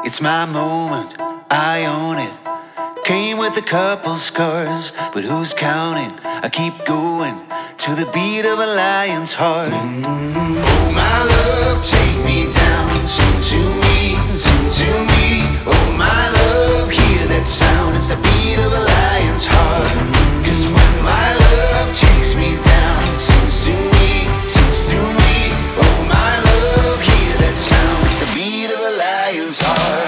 It's my moment, I own it. Came with a couple scars, but who's counting? I keep going to the beat of a lion's heart. Oh my love, take me down. Sing to me, sing to me. Oh my love, hear that sound. It's the beat of a lion's heart. 'Cause when my love takes me down, sings to me, sings to me. Oh my love, hear that sound. It's the beat of a lion's heart.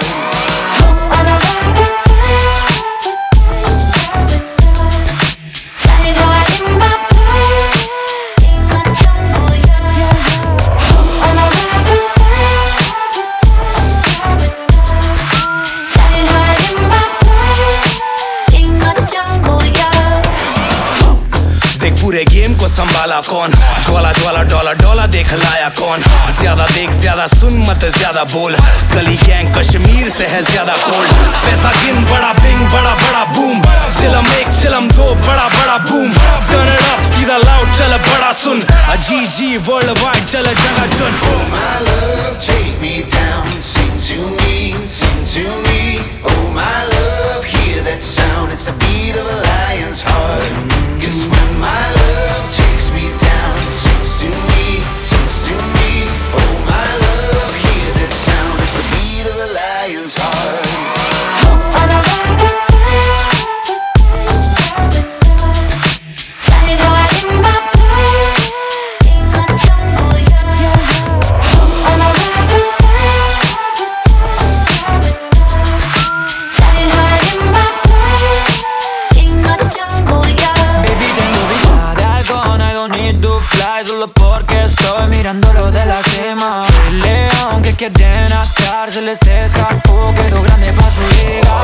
पूरे game को संभाला कौन, ज्वाला ज्वाला dollar dollar देख लाया कौन। ज्यादा देख ज्यादा सुन मत ज्यादा बोल, गली गैंग कश्मीर से है ज्यादा कोल्ड। पैसा गिन बड़ा बिंग बड़ा बड़ा बूम, चिलम एक चिलम दो बड़ा बड़ा बूम। टर्न इट अप सीधा लाउड चल बड़ा सुन, जी जी वर्ल्ड वाइड चल जगह चुन। Oh my love, take me down, sing to me, sing to me. Oh my love, hear that sound, it's the beat of a lion's heart. 'Cause when my love takes me down, sings to me, sings to me. Oh my love, hear that sound, it's the beat of a lion's heart. Solo porque estoy mirándolo de la cima. El león que quiere nacer se les escapó, quedó grande pa' su liga.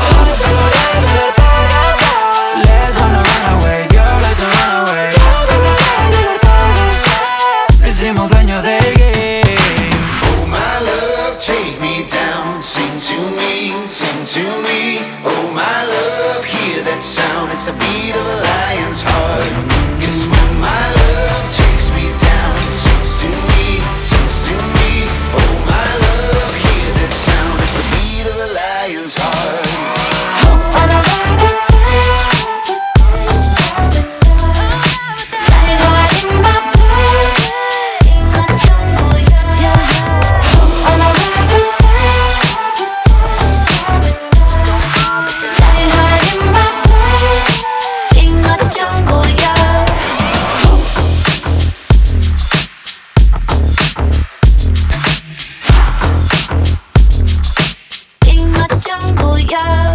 Let's run away, girl, let's run away. Hicimos dueños del game. Oh my love, take me down, sing to me, sing to me. Oh my love, hear that sound, it's the beat of a lion's heart. 'Cause when my love takes me down, sings to me, sings to me. Oh my love, hear that sound, it's the beat of a lion's heart. Jungle, yeah.